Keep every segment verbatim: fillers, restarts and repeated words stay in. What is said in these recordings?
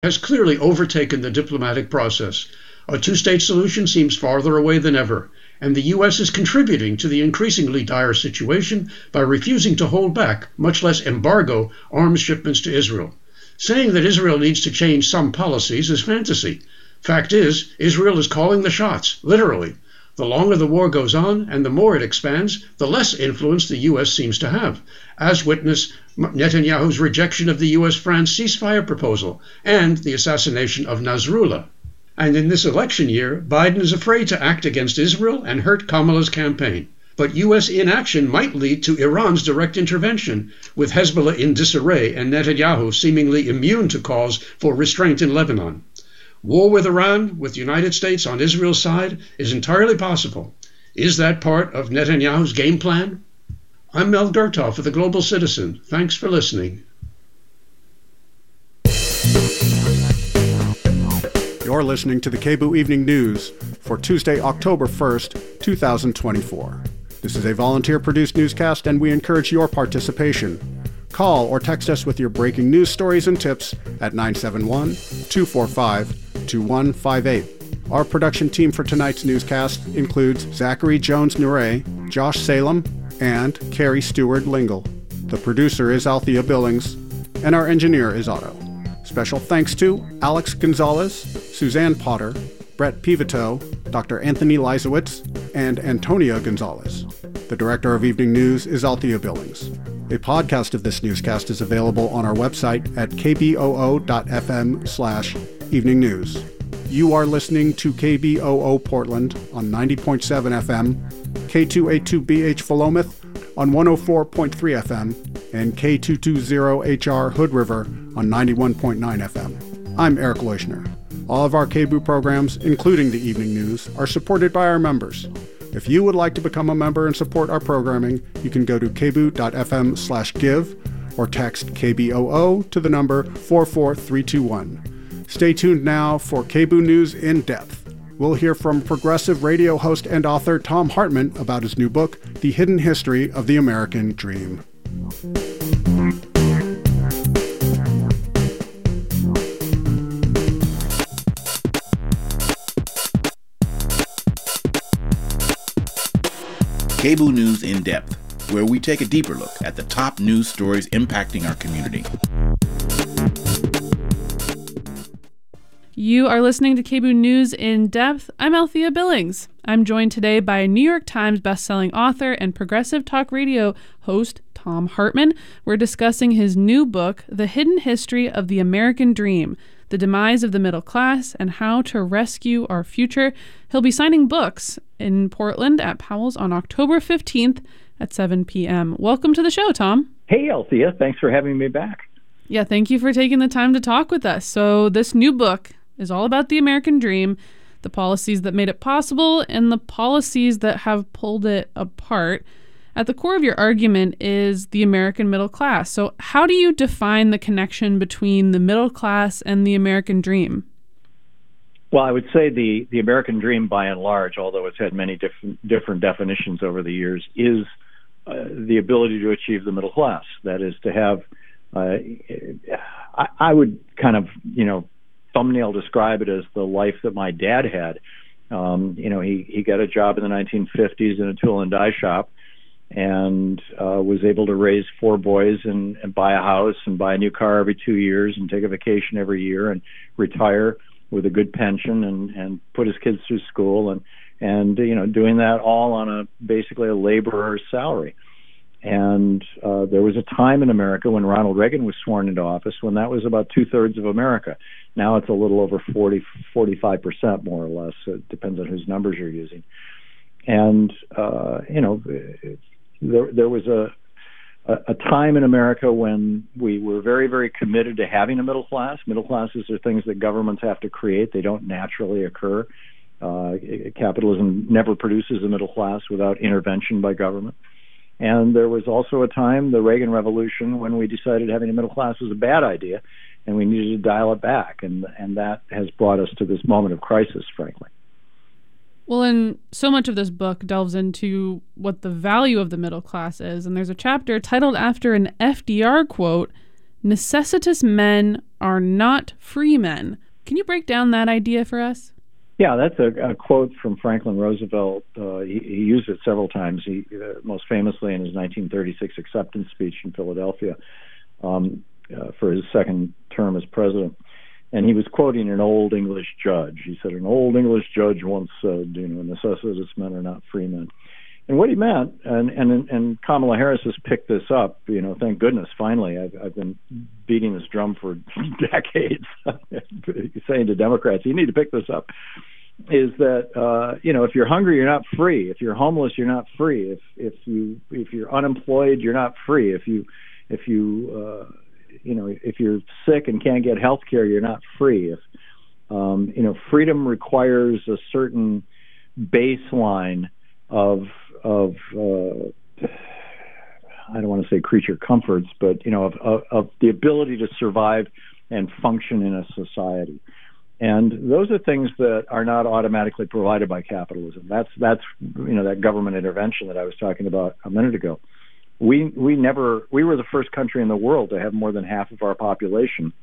has clearly overtaken the diplomatic process. A two-state solution seems farther away than ever, and the U S is contributing to the increasingly dire situation by refusing to hold back, much less embargo, arms shipments to Israel. Saying that Israel needs to change some policies is fantasy. Fact is, Israel is calling the shots, literally. The longer the war goes on and the more it expands, the less influence the U S seems to have, as witness Netanyahu's rejection of the U S-France ceasefire proposal and the assassination of Nasrallah. And in this election year, Biden is afraid to act against Israel and hurt Kamala's campaign. But U S inaction might lead to Iran's direct intervention, with Hezbollah in disarray and Netanyahu seemingly immune to calls for restraint in Lebanon. War with Iran, with the United States on Israel's side, is entirely possible. Is that part of Netanyahu's game plan? I'm Mel Gertoff of The Global Citizen. Thanks for listening. You're listening to the K B O O Evening News for Tuesday, October first, two thousand twenty-four. This is a volunteer-produced newscast, and we encourage your participation. Call or text us with your breaking news stories and tips at nine seven one, two four five, two one five eight. Our production team for tonight's newscast includes Zachary Jones-Nuray, Josh Salem, and Carrie Stewart-Lingle. The producer is Althea Billings, and our engineer is Otto. Special thanks to Alex Gonzalez, Suzanne Potter, Brett Pivito, Doctor Anthony Leisowitz, and Antonia Gonzalez. The director of Evening News is Althea Billings. A podcast of this newscast is available on our website at kboo.fm slash evening news. You are listening to K B O O Portland on ninety point seven F M, K two eighty-two B H Philomath on one oh four point three F M, and K two twenty H R Hood River on ninety-one point nine F M. I'm Eric Leuschner. All of our K B O O programs, including the Evening News, are supported by our members. If you would like to become a member and support our programming, you can go to kboo.fm slash give or text K B O O to the number four four three two one. Stay tuned now for K B O O News in Depth. We'll hear from progressive radio host and author Thom Hartmann about his new book, The Hidden History of the American Dream. K B O O News in Depth, where we take a deeper look at the top news stories impacting our community. You are listening to K B O O News in Depth. I'm Althea Billings. I'm joined today by New York Times bestselling author and progressive talk radio host Thom Hartmann. We're discussing his new book, The Hidden History of the American Dream, The Demise of the Middle Class and How to Rescue Our Future. He'll be signing books in Portland at Powell's on October fifteenth at seven p.m. Welcome to the show, Thom. Hey, Althea. Thanks for having me back. Yeah, thank you for taking the time to talk with us. So this new book is all about the American dream, the policies that made it possible, and the policies that have pulled it apart. At the core of your argument is the American middle class. So how do you define the connection between the middle class and the American dream? Well, I would say the, the American dream, by and large, although it's had many different different definitions over the years, is uh, the ability to achieve the middle class. That is to have, uh, I, I would kind of, you know, thumbnail describe it as the life that my dad had. Um, you know, he, he got a job in the nineteen fifties in a tool and die shop and uh, was able to raise four boys and, and buy a house and buy a new car every two years and take a vacation every year and retire with a good pension and, and put his kids through school and, and, you know, doing that all on a basically a laborer's salary. And uh, there was a time in America when Ronald Reagan was sworn into office when that was about two-thirds of America. Now it's a little over forty, forty-five percent more or less. It depends on whose numbers you're using. And, uh, you know, there, there was a, a time in America when we were very, very committed to having a middle class. Middle classes are things that governments have to create. They don't naturally occur. Uh, capitalism never produces a middle class without intervention by government. And there was also a time, the Reagan Revolution, when we decided having a middle class was a bad idea, and we needed to dial it back. And and that has brought us to this moment of crisis, frankly. Well, and so much of this book delves into what the value of the middle class is. And there's a chapter titled after an F D R quote necessitous men are not free men. Can you break down that idea for us? Yeah, that's a, a quote from Franklin Roosevelt. Uh, he, he used it several times, he, uh, most famously in his nineteen thirty-six acceptance speech in Philadelphia um, uh, for his second term as president. And he was quoting an old English judge. He said, an old English judge once said, you know, necessitous men are not free men. And what he meant, and, and and Kamala Harris has picked this up, you know, thank goodness, finally. I've, I've been beating this drum for decades, saying to Democrats, you need to pick this up, is that, uh, you know, if you're hungry, you're not free. If you're homeless, you're not free. If if you if you're unemployed, you're not free. If you if you uh, you know if you're sick and can't get health care, you're not free. If um, you know, freedom requires a certain baseline of of uh, I don't want to say creature comforts, but you know, of, of, of the ability to survive and function in a society. And those are things that are not automatically provided by capitalism. That's that's you know that government intervention that I was talking about a minute ago. We we never we were the first country in the world to have more than half of our population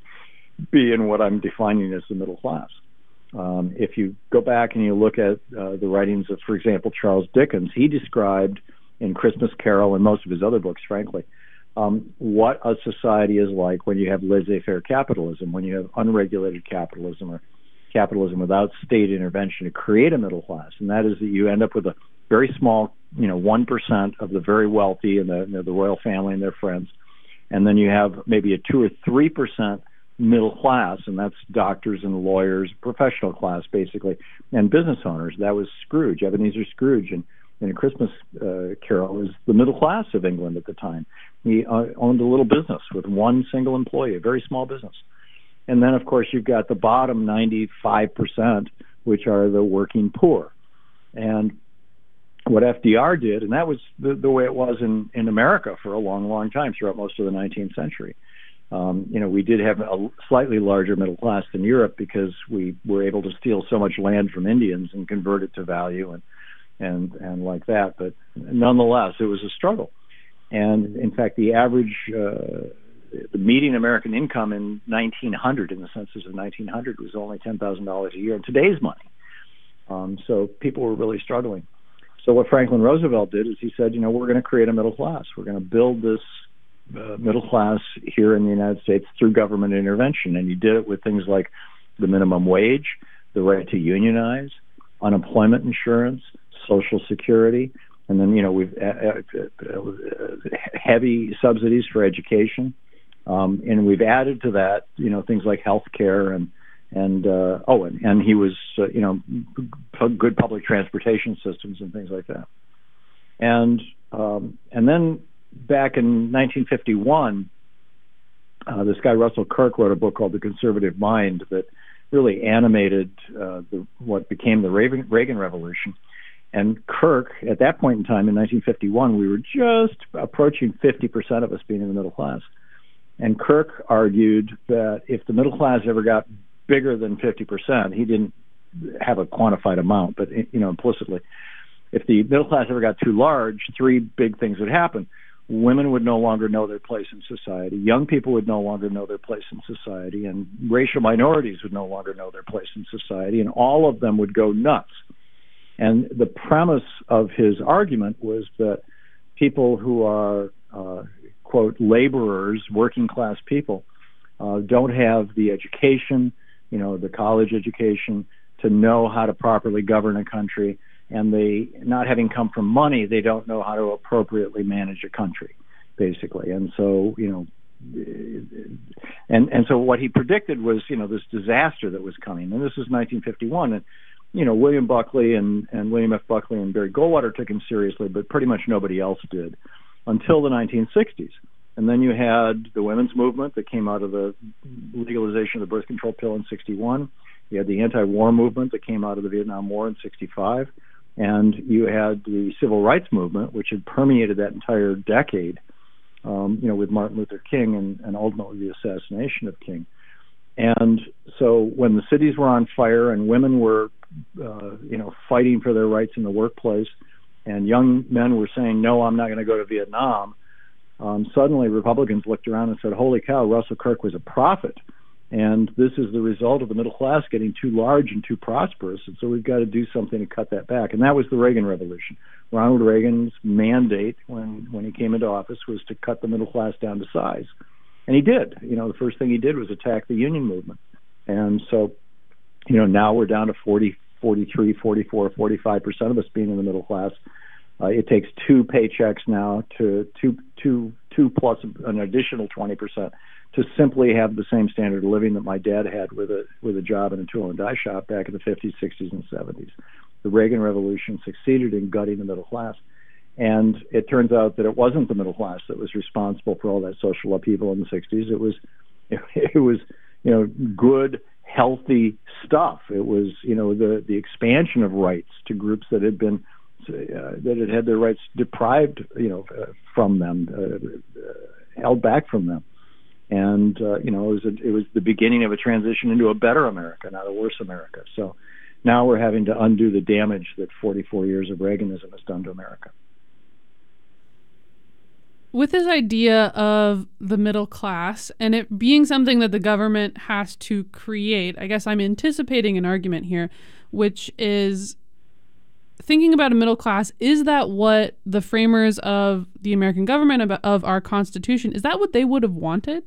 be in what I'm defining as the middle class. Um, if you go back and you look at uh, the writings of, for example, Charles Dickens, he described in Christmas Carol and most of his other books, frankly, um, what a society is like when you have laissez-faire capitalism, when you have unregulated capitalism or capitalism without state intervention to create a middle class. And that is that you end up with a very small, you know, one percent of the very wealthy and the, you know, the royal family and their friends. And then you have maybe a two or three percent middle class, and that's doctors and lawyers, professional class, basically, and business owners. That was Scrooge, Ebenezer Scrooge, and in A Christmas uh, Carol was the middle class of England at the time. He uh, owned a little business with one single employee, a very small business. And then, of course, you've got the bottom ninety-five percent, which are the working poor. And what F D R did, and that was the, the way it was in, in America for a long, long time, throughout most of the nineteenth century. Um, you know, we did have a slightly larger middle class than Europe because we were able to steal so much land from Indians and convert it to value and and and like that. But nonetheless, it was a struggle. And in fact, the average, uh, the median American income in nineteen hundred, in the census of nineteen hundred, was only ten thousand dollars a year in today's money. Um, so people were really struggling. So what Franklin Roosevelt did is he said, you know, we're going to create a middle class. We're going to build this Uh, middle class here in the United States through government intervention. And he did it with things like the minimum wage, the right to unionize, unemployment insurance, Social Security, and then, you know, we've uh, uh, heavy subsidies for education. Um, and we've added to that, you know, things like health care and, and uh, oh, and, and he was, uh, you know, good public transportation systems and things like that. And, um, and then, back in nineteen fifty-one, uh, this guy Russell Kirk wrote a book called The Conservative Mind that really animated uh, the, what became the Reagan, Reagan Revolution. And Kirk, at that point in time, in nineteen fifty-one, we were just approaching fifty percent of us being in the middle class. And Kirk argued that if the middle class ever got bigger than fifty percent, he didn't have a quantified amount, but, you know, implicitly, if the middle class ever got too large, three big things would happen. Women would no longer know their place in society. Young people would no longer know their place in society. And racial minorities would no longer know their place in society. And all of them would go nuts. And the premise of his argument was that people who are, uh, quote, laborers, working class people, uh, don't have the education, you know, the college education to know how to properly govern a country. And they, not having come from money, they don't know how to appropriately manage a country, basically. And so, you know, and and so what he predicted was, you know, this disaster that was coming. And this was nineteen fifty-one. And, you know, William Buckley and, and William F. Buckley and Barry Goldwater took him seriously, but pretty much nobody else did until the nineteen sixties. And then you had the women's movement that came out of the legalization of the birth control pill in sixty-one. You had the anti-war movement that came out of the Vietnam War in sixty-five. And you had the civil rights movement, which had permeated that entire decade, um, you know, with Martin Luther King and, and ultimately the assassination of King. And so when the cities were on fire and women were, uh, you know, fighting for their rights in the workplace, and young men were saying, no, I'm not going to go to Vietnam, um, suddenly Republicans looked around and said, holy cow, Russell Kirk was a prophet. And this is the result of the middle class getting too large and too prosperous. And so we've got to do something to cut that back. And that was the Reagan Revolution. Ronald Reagan's mandate when, when he came into office was to cut the middle class down to size. And he did. You know, the first thing he did was attack the union movement. And so, you know, now we're down to forty, forty-three, forty-four, forty-five percent of us being in the middle class. Uh, it takes two paychecks now to two, two, two plus an additional twenty percent to simply have the same standard of living that my dad had with a with a job in a tool and die shop back in the fifties, sixties, and seventies. The Reagan Revolution succeeded in gutting the middle class. And it turns out that it wasn't the middle class that was responsible for all that social upheaval in the sixties. It was, it, it was, you know, good, healthy stuff. It was, you know, the, the expansion of rights to groups that had been, uh, that had had their rights deprived, you know, uh, from them, uh, uh, held back from them. And, uh, you know, it was, a, it was the beginning of a transition into a better America, not a worse America. So now we're having to undo the damage that forty-four years of Reaganism has done to America. With this idea of the middle class and it being something that the government has to create, I guess I'm anticipating an argument here, which is thinking about a middle class. Is that what the framers of the American government, of our Constitution, is that what they would have wanted?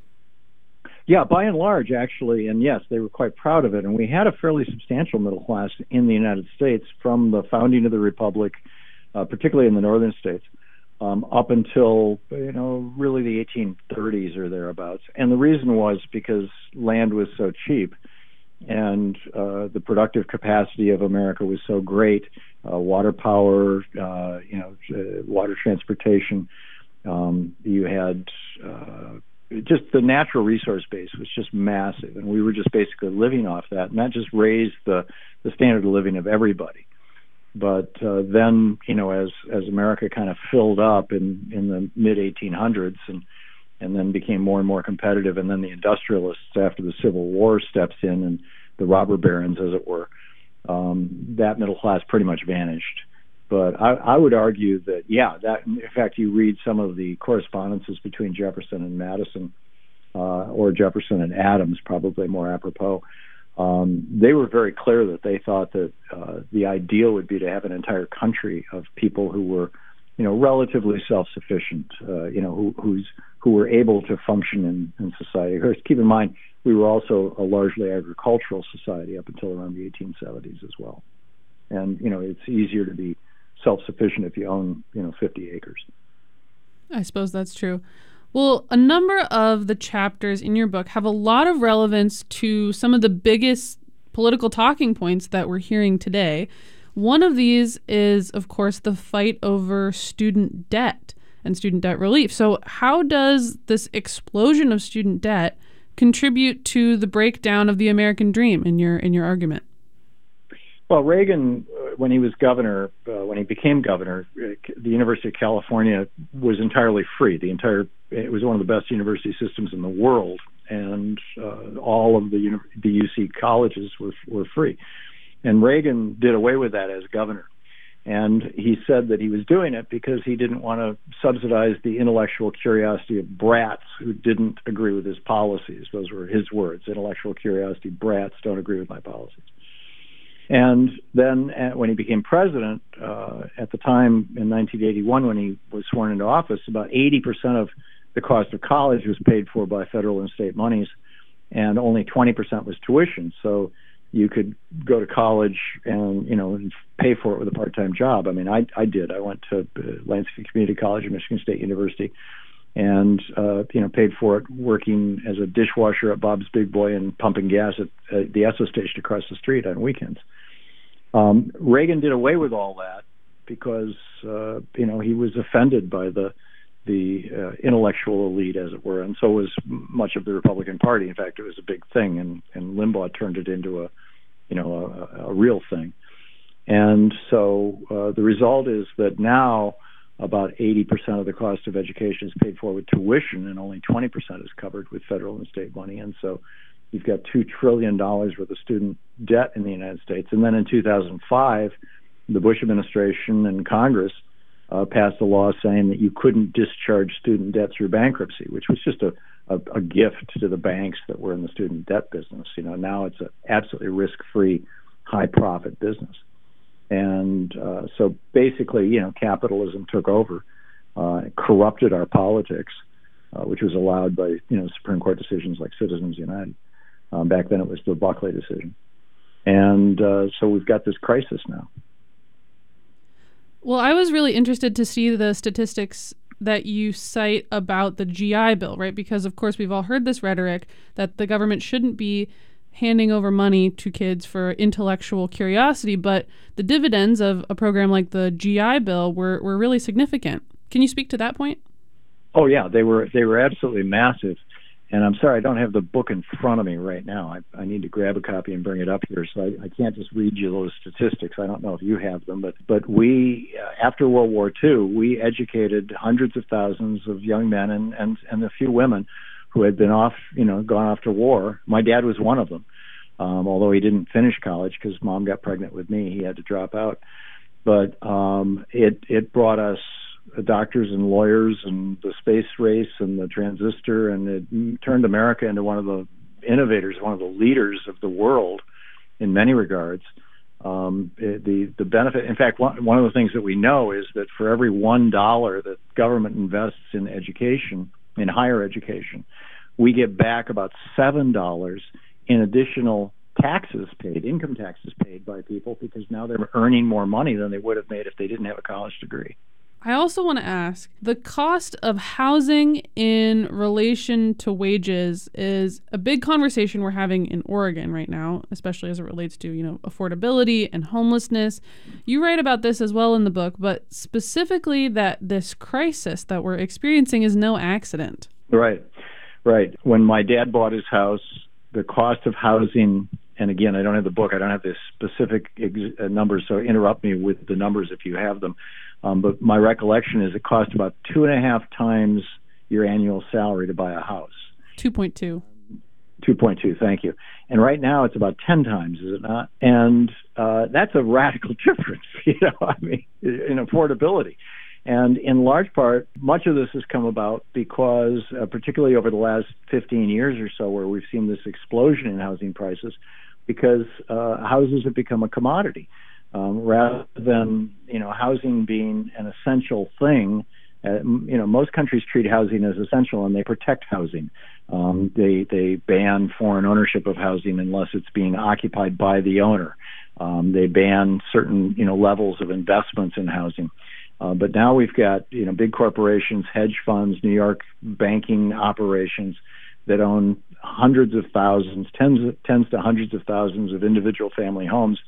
Yeah, by and large, actually, and yes, they were quite proud of it. And we had a fairly substantial middle class in the United States from the founding of the Republic, uh, particularly in the northern states, um, up until, you know, really the eighteen thirties or thereabouts. And the reason was because land was so cheap and uh, the productive capacity of America was so great, uh, water power, uh, you know, uh, water transportation. Um, you had... Uh, just the natural resource base was just massive, and we were just basically living off that, and that just raised the, the standard of living of everybody. But uh, then, you know, as as America kind of filled up in, in the mid eighteen hundreds and and then became more and more competitive, and then the industrialists after the Civil War steps in, and the robber barons, as it were, um, that middle class pretty much vanished. But I, I would argue that, yeah, that in fact, you read some of the correspondences between Jefferson and Madison, uh, or Jefferson and Adams, probably more apropos. Um, they were very clear that they thought that uh, the ideal would be to have an entire country of people who were, you know, relatively self-sufficient, uh, you know, who, who's who were able to function in, in society. Of course, keep in mind, we were also a largely agricultural society up until around the eighteen seventies as well. And, you know, it's easier to be self-sufficient if you own, you know, fifty acres. I suppose that's true. Well, a number of the chapters in your book have a lot of relevance to some of the biggest political talking points that we're hearing today. One of these is, of course, the fight over student debt and student debt relief. So how does this explosion of student debt contribute to the breakdown of the American dream in your in your argument? Well, Reagan, uh, when he was governor, uh, when he became governor, uh, the University of California was entirely free. The entire, it was one of the best university systems in the world, and uh, all of the, uni- the U C colleges were were free. And Reagan did away with that as governor. And he said that he was doing it because he didn't want to subsidize the intellectual curiosity of brats who didn't agree with his policies. Those were his words, intellectual curiosity brats don't agree with my policies. And then uh, when he became president, uh, at the time in nineteen eighty-one, when he was sworn into office, about eighty percent of the cost of college was paid for by federal and state monies, and only twenty percent was tuition. So you could go to college and, you know, and pay for it with a part-time job. I mean, I, I did. I went to uh, Lansing Community College and Michigan State University, and uh, you know, paid for it working as a dishwasher at Bob's Big Boy and pumping gas at uh, the Esso station across the street on weekends. Um, Reagan did away with all that because uh, you know, he was offended by the the uh, intellectual elite, as it were, and so was much of the Republican Party. In fact, it was a big thing, and, and Limbaugh turned it into a you know a, a real thing. And so uh, the result is that now about eighty percent of the cost of education is paid for with tuition, and only twenty percent is covered with federal and state money. And so you've got two trillion dollars worth of student debt in the United States. And then in two thousand five, the Bush administration and Congress uh, passed a law saying that you couldn't discharge student debt through bankruptcy, which was just a, a, a gift to the banks that were in the student debt business. You know, now it's an absolutely risk-free, high-profit business. And uh, so basically, you know, capitalism took over, uh, corrupted our politics, uh, which was allowed by, you know, Supreme Court decisions like Citizens United. Um, back then it was the Buckley decision. And uh, so we've got this crisis now. Well, I was really interested to see the statistics that you cite about the G I Bill, right? Because, of course, we've all heard this rhetoric that the government shouldn't be handing over money to kids for intellectual curiosity, but the dividends of a program like the G I Bill were, were really significant. Can you speak to that point? Oh, yeah, they were they were absolutely massive. And I'm sorry, I don't have the book in front of me right now. I, I need to grab a copy and bring it up here, so I, I can't just read you those statistics. I don't know if you have them, but but we, uh, after World War Two, we educated hundreds of thousands of young men and, and, and a few women who had been off, you know, gone off to war. My dad was one of them, um, although he didn't finish college because Mom got pregnant with me. He had to drop out. But um, it it brought us doctors and lawyers and the space race and the transistor, and it turned America into one of the innovators, one of the leaders of the world in many regards. Um, it, the the benefit, in fact, one, one of the things that we know is that for every one dollar that government invests in education, in higher education, we get back about seven dollars in additional taxes paid, income taxes paid by people, because now they're earning more money than they would have made if they didn't have a college degree. I also want to ask, the cost of housing in relation to wages is a big conversation we're having in Oregon right now, especially as it relates to, you know, affordability and homelessness. You write about this as well in the book, but specifically that this crisis that we're experiencing is no accident. Right, right. When my dad bought his house, the cost of housing, and again, I don't have the book, I don't have the specific ex- numbers, so interrupt me with the numbers if you have them. Um, but my recollection is it cost about two and a half times your annual salary to buy a house. two point two. two point two, thank you. And right now it's about ten times, is it not? And uh, that's a radical difference, you know, I mean, in affordability. And in large part, much of this has come about because, uh, particularly over the last fifteen years or so, where we've seen this explosion in housing prices, because uh, houses have become a commodity. Um, rather than, you know, housing being an essential thing, uh, you know, most countries treat housing as essential and they protect housing. Um, they they ban foreign ownership of housing unless it's being occupied by the owner. Um, they ban certain, you know, levels of investments in housing. Uh, but now we've got, you know, big corporations, hedge funds, New York banking operations that own hundreds of thousands, tens tens to hundreds of thousands of individual family homes.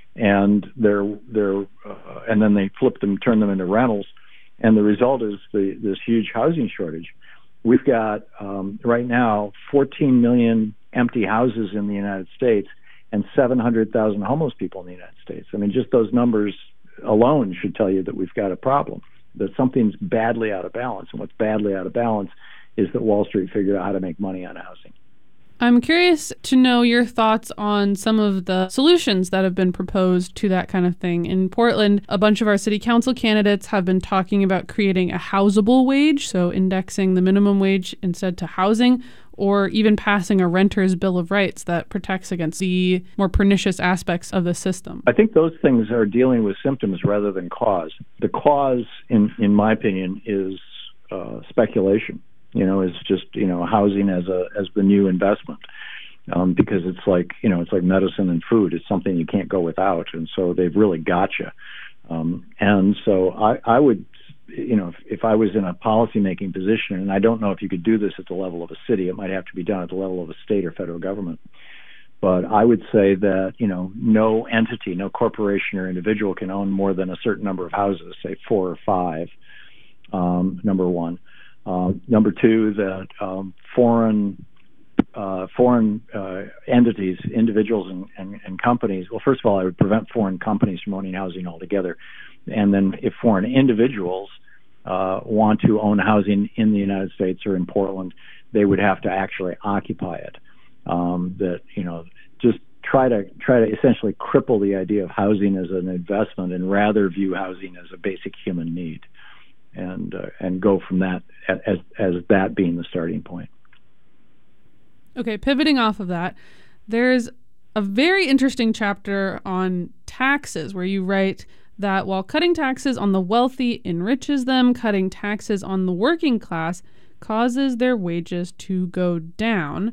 And they're they're uh, and then they flip them, turn them into rentals, and the result is the, this huge housing shortage. We've got um, right now fourteen million empty houses in the United States and seven hundred thousand homeless people in the United States. I mean, just those numbers alone should tell you that we've got a problem, that something's badly out of balance. And what's badly out of balance is that Wall Street figured out how to make money on housing. I'm curious to know your thoughts on some of the solutions that have been proposed to that kind of thing. In Portland, a bunch of our city council candidates have been talking about creating a housable wage, so indexing the minimum wage instead to housing, or even passing a renter's bill of rights that protects against the more pernicious aspects of the system. I think those things are dealing with symptoms rather than cause. The cause, in, in my opinion, is uh, speculation. You know, is just, you know, housing as a as the new investment, um, because it's like, you know, it's like medicine and food. It's something you can't go without, and so they've really got you. Um, and so I, I would, you know, if, if I was in a policymaking position, and I don't know if you could do this at the level of a city, it might have to be done at the level of a state or federal government. But I would say that, you know, no entity, no corporation or individual can own more than a certain number of houses, say four or five, um, number one. Uh, number two, that um, foreign uh, foreign uh, entities, individuals and, and, and companies, well, first of all, I would prevent foreign companies from owning housing altogether. And then if foreign individuals uh, want to own housing in the United States or in Portland, they would have to actually occupy it. Um, that, you know, just try to try to essentially cripple the idea of housing as an investment and rather view housing as a basic human need. and uh, and go from that as as that being the starting point. Okay, pivoting off of that, there's a very interesting chapter on taxes where you write that while cutting taxes on the wealthy enriches them, cutting taxes on the working class causes their wages to go down.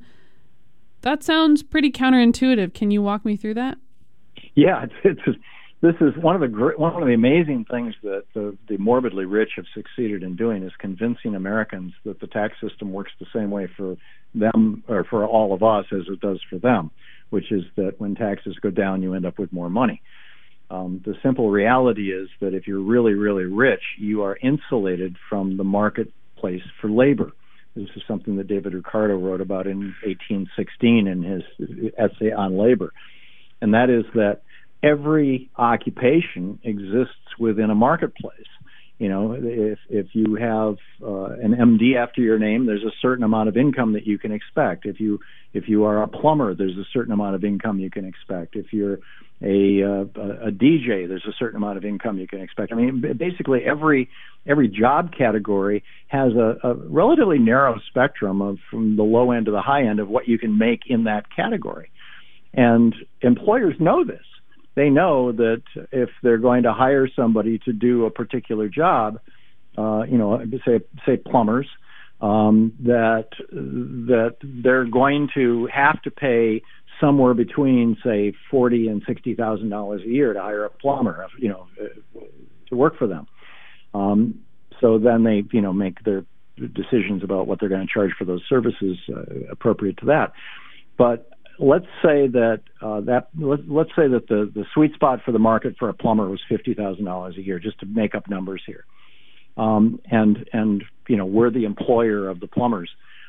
That sounds pretty counterintuitive. Can you walk me through that? Yeah, it's, it's this is one of the great, one of the amazing things that the, the morbidly rich have succeeded in doing is convincing Americans that the tax system works the same way for them or for all of us as it does for them, which is that when taxes go down, you end up with more money. Um, the simple reality is that if you're really, really rich, you are insulated from the marketplace for labor. This is something that David Ricardo wrote about in eighteen sixteen in his essay on labor. And that is that every occupation exists within a marketplace. You know, if if you have uh, an M D after your name, there's a certain amount of income that you can expect. If you if you are a plumber, there's a certain amount of income you can expect. If you're a uh, a D J, there's a certain amount of income you can expect. I mean, basically every every job category has a, a relatively narrow spectrum of from the low end to the high end of what you can make in that category. And employers know this. They know that if they're going to hire somebody to do a particular job, uh, you know, say say plumbers, um, that that they're going to have to pay somewhere between say forty and sixty thousand dollars a year to hire a plumber, you know, to work for them. Um, so then they, you know, make their decisions about what they're going to charge for those services uh, appropriate to that. But let's say that uh, that let, let's say that the, the sweet spot for the market for a plumber was fifty thousand dollars a year, just to make up numbers here. Um, and and you know, we're the employer of the plumbers.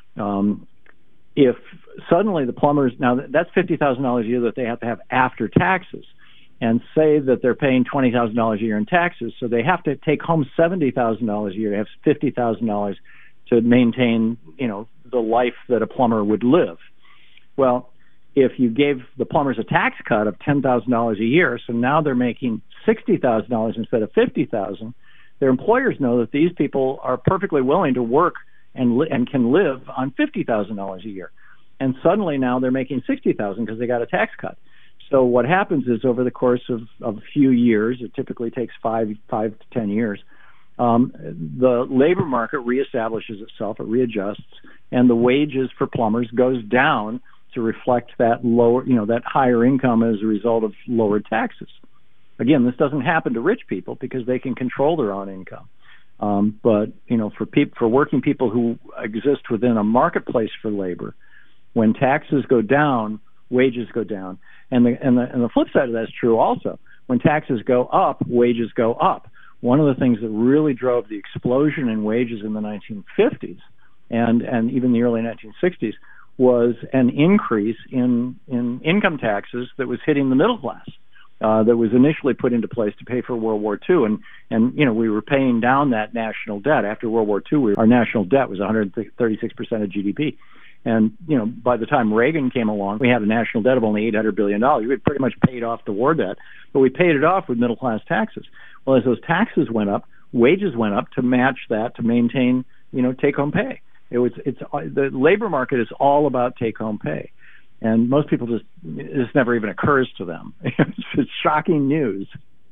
Um, if suddenly the plumbers, now that's fifty thousand dollars a year that they have to have after taxes, and say that they're paying twenty thousand dollars a year in taxes, so they have to take home seventy thousand dollars a year to have fifty thousand dollars to maintain, you know, the life that a plumber would live. Well, if you gave the plumbers a tax cut of ten thousand dollars a year, so now they're making sixty thousand dollars instead of fifty thousand dollars, their employers know that these people are perfectly willing to work and li- and can live on fifty thousand dollars a year. And suddenly now they're making sixty thousand dollars because they got a tax cut. So what happens is over the course of, of a few years, it typically takes five, five to ten years, um, the labor market reestablishes itself, it readjusts, and the wages for plumbers goes down to reflect that lower, you know, that higher income as a result of lower taxes. Again, this doesn't happen to rich people because they can control their own income. Um, but you know, for people, for working people who exist within a marketplace for labor, when taxes go down, wages go down, and the and the and the flip side of that is true also. When taxes go up, wages go up. One of the things that really drove the explosion in wages in the nineteen fifties and and even the early nineteen sixties was an increase in, in income taxes that was hitting the middle class, uh, that was initially put into place to pay for World War Two. And, and you know, we were paying down that national debt. After World War Two, we, our national debt was one hundred thirty-six percent of G D P. And, you know, by the time Reagan came along, we had a national debt of only eight hundred billion dollars. We had pretty much paid off the war debt, but we paid it off with middle-class taxes. Well, as those taxes went up, wages went up to match that, to maintain, you know, take-home pay. It was, it's, the labor market is all about take-home pay. And most people just, this never even occurs to them. It's, it's shocking news.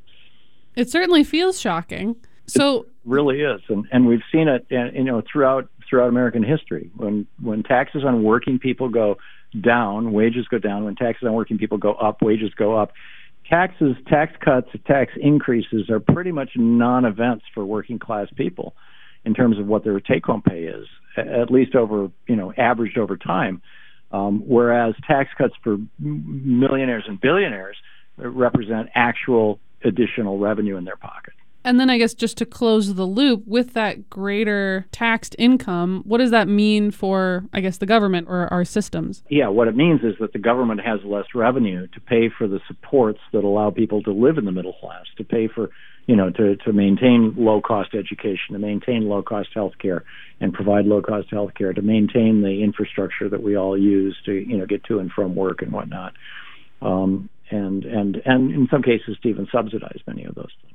It certainly feels shocking. So it really is. And, and we've seen it, you know, throughout, throughout American history. When, when taxes on working people go down, wages go down. When taxes on working people go up, wages go up. Taxes, tax cuts, tax increases are pretty much non-events for working class people in terms of what their take-home pay is, at least over, you know, averaged over time. Um, whereas tax cuts for millionaires and billionaires represent actual additional revenue in their pocket. And then I guess just to close the loop, with that greater taxed income, what does that mean for, I guess, the government or our systems? Yeah, what it means is that the government has less revenue to pay for the supports that allow people to live in the middle class, to pay for, you know, to, to maintain low-cost education, to maintain low-cost health care and provide low-cost health care, to maintain the infrastructure that we all use to, you know, get to and from work and whatnot. Um, and, and, and in some cases to even subsidize many of those things.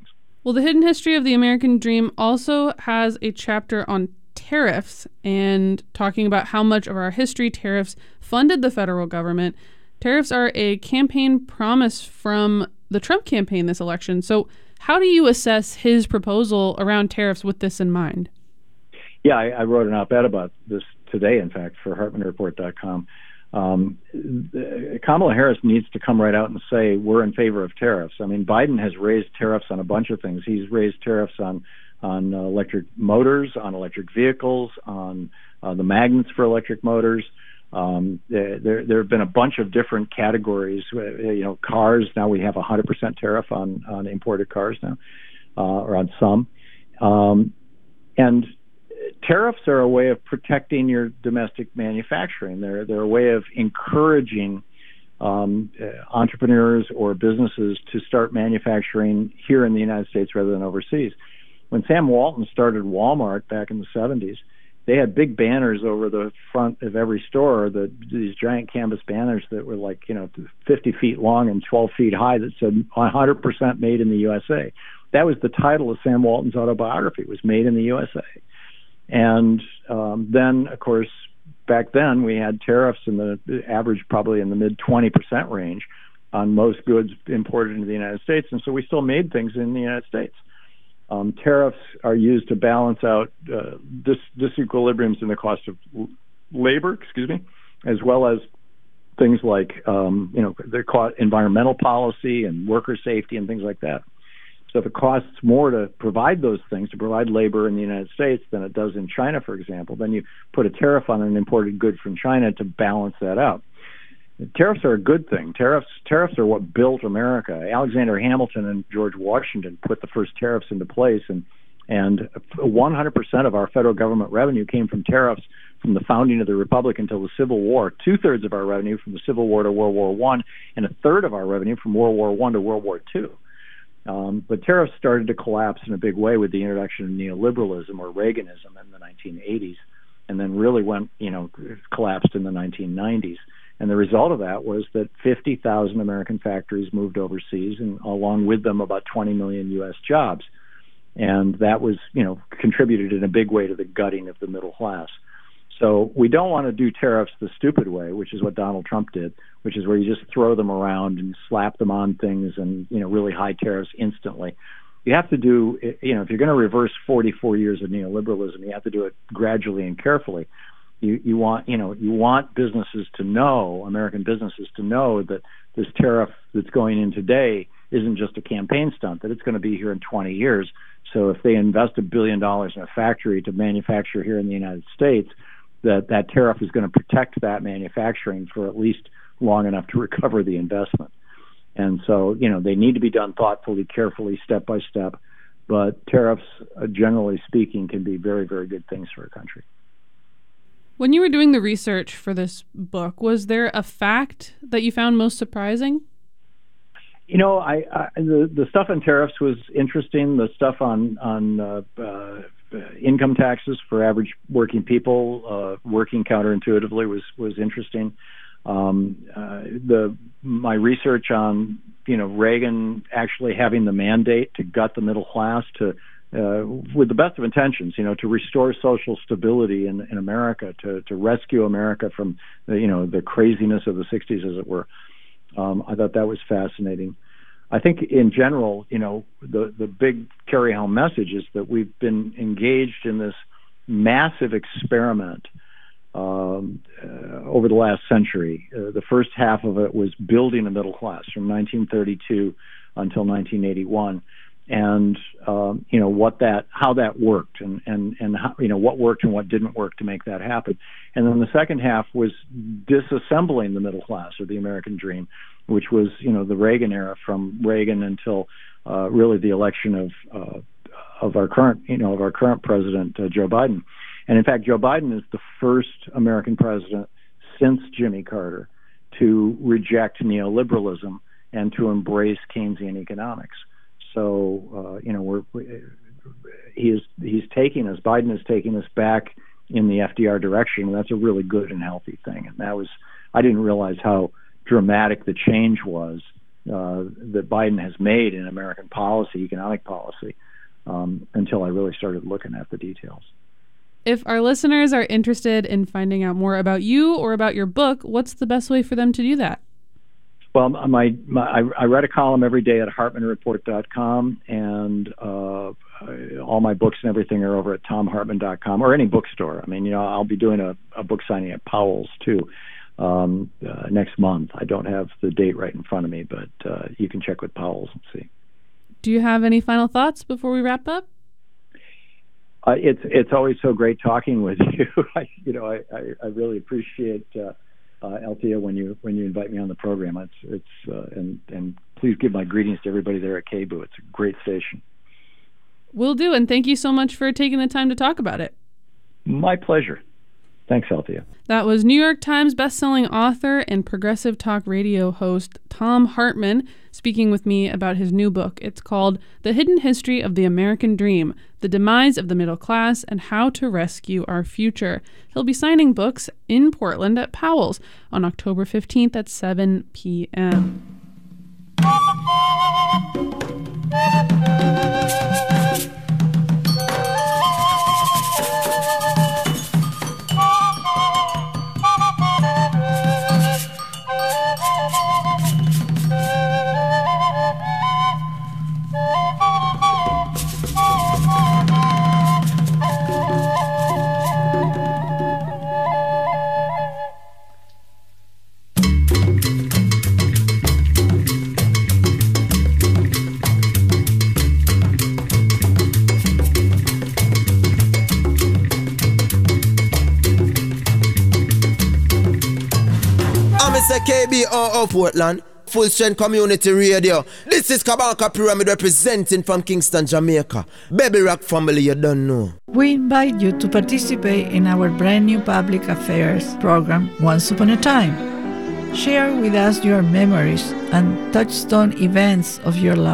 Well, The Hidden History of the American Dream also has a chapter on tariffs and talking about how much of our history tariffs funded the federal government. Tariffs are a campaign promise from the Trump campaign this election. So how do you assess his proposal around tariffs with this in mind? Yeah, I, I wrote an op-ed about this today, in fact, for Hartman Report dot com. Um, Kamala Harris needs to come right out and say we're in favor of tariffs. I mean, Biden has raised tariffs on a bunch of things. He's raised tariffs on on uh, electric motors, on electric vehicles, on uh, the magnets for electric motors. Um, there, there have been a bunch of different categories. You know, cars. Now we have a hundred percent tariff on on imported cars now, uh, or on some. Um, and tariffs are a way of protecting your domestic manufacturing. They're they're a way of encouraging um, uh, entrepreneurs or businesses to start manufacturing here in the United States rather than overseas. When Sam Walton started Walmart back in the seventies, they had big banners over the front of every store, the, these giant canvas banners that were like, you know, fifty feet long and twelve feet high that said one hundred percent made in the U S A. That was the title of Sam Walton's autobiography, was Made in the U S A. And um, then, of course, back then we had tariffs in the average probably in the mid twenty percent range on most goods imported into the United States. And so we still made things in the United States. Um, tariffs are used to balance out uh, dis- disequilibriums in the cost of l- labor, excuse me, as well as things like, um, you know, they're called environmental policy and worker safety and things like that. So if it costs more to provide those things, to provide labor in the United States than it does in China, for example, then you put a tariff on an imported good from China to balance that out. Tariffs are a good thing. Tariffs tariffs are what built America. Alexander Hamilton and George Washington put the first tariffs into place, and and one hundred percent of our federal government revenue came from tariffs from the founding of the Republic until the Civil War. Two-thirds of our revenue from the Civil War to World War One, and a third of our revenue from World War One to World War Two. Um, but tariffs started to collapse in a big way with the introduction of neoliberalism or Reaganism in the nineteen eighties, and then really went, you know, collapsed in the nineteen nineties. And the result of that was that fifty thousand American factories moved overseas, and along with them about twenty million U S jobs. And that was, you know, contributed in a big way to the gutting of the middle class. So we don't want to do tariffs the stupid way, which is what Donald Trump did, which is where you just throw them around and slap them on things and, you know, really high tariffs instantly. You have to do, you know, if you're going to reverse forty-four years of neoliberalism, you have to do it gradually and carefully. You, you want, you know, you want businesses to know, American businesses to know that this tariff that's going in today isn't just a campaign stunt, that it's going to be here in twenty years. So if they invest a billion dollars in a factory to manufacture here in the United States, that that tariff is going to protect that manufacturing for at least long enough to recover the investment. And so, you know, they need to be done thoughtfully, carefully, step by step. But tariffs, uh, generally speaking, can be very, very good things for a country. When you were doing the research for this book, was there a fact that you found most surprising? You know, I, I the the stuff on tariffs was interesting. The stuff on on uh, uh, income taxes for average working people, uh, working counterintuitively, was was interesting. Um, uh, the my research on you know Reagan actually having the mandate to gut the middle class, to uh, with the best of intentions, you know, to restore social stability in, in America, to to rescue America from the, you know the craziness of the sixties, as it were. Um, I thought that was fascinating. I think in general, you know, the, the big carry-home message is that we've been engaged in this massive experiment um, uh, over the last century. Uh, the first half of it was building a middle class from nineteen thirty-two until nineteen eighty-one, and um, you know what that, how that worked, and and and how, you know what worked and what didn't work to make that happen. And then the second half was disassembling the middle class, or the American dream, which was, you know, the Reagan era, from Reagan until uh, really the election of uh, of our current, you know, of our current president, uh, Joe Biden. And in fact, Joe Biden is the first American president since Jimmy Carter to reject neoliberalism and to embrace Keynesian economics. So, uh, you know, we're he is he's taking us. Biden is taking us back in the F D R direction, and that's a really good and healthy thing. And that was, I didn't realize how dramatic the change was uh, that Biden has made in American policy, economic policy, um, until I really started looking at the details. If our listeners are interested in finding out more about you or about your book, what's the best way for them to do that? Well, my, my I, I write a column every day at hartman report dot com, and uh, all my books and everything are over at tom hartman dot com or any bookstore. I mean, you know, I'll be doing a, a book signing at Powell's too um, uh, next month. I don't have the date right in front of me, but uh, you can check with Powell's and see. Do you have any final thoughts before we wrap up? Uh, it's it's always so great talking with you. I, you know, I, I, I really appreciate uh, uh, Althea when you when you invite me on the program. It's it's uh, and and please give my greetings to everybody there at K B O O. It's a great station. Will do, and thank you so much for taking the time to talk about it. My pleasure. Thanks, Althea. That was New York Times bestselling author and Progressive Talk Radio host Thom Hartmann speaking with me about his new book. It's called The Hidden History of the American Dream, The Demise of the Middle Class, and How to Rescue Our Future. He'll be signing books in Portland at Powell's on October fifteenth at seven p.m. K B O O Portland, Full Strength Community Radio. This is Kabaka Pyramid representing from Kingston, Jamaica. Baby Rock family, you don't know. We invite you to participate in our brand new public affairs program, Once Upon a Time. Share with us your memories and touchstone events of your life.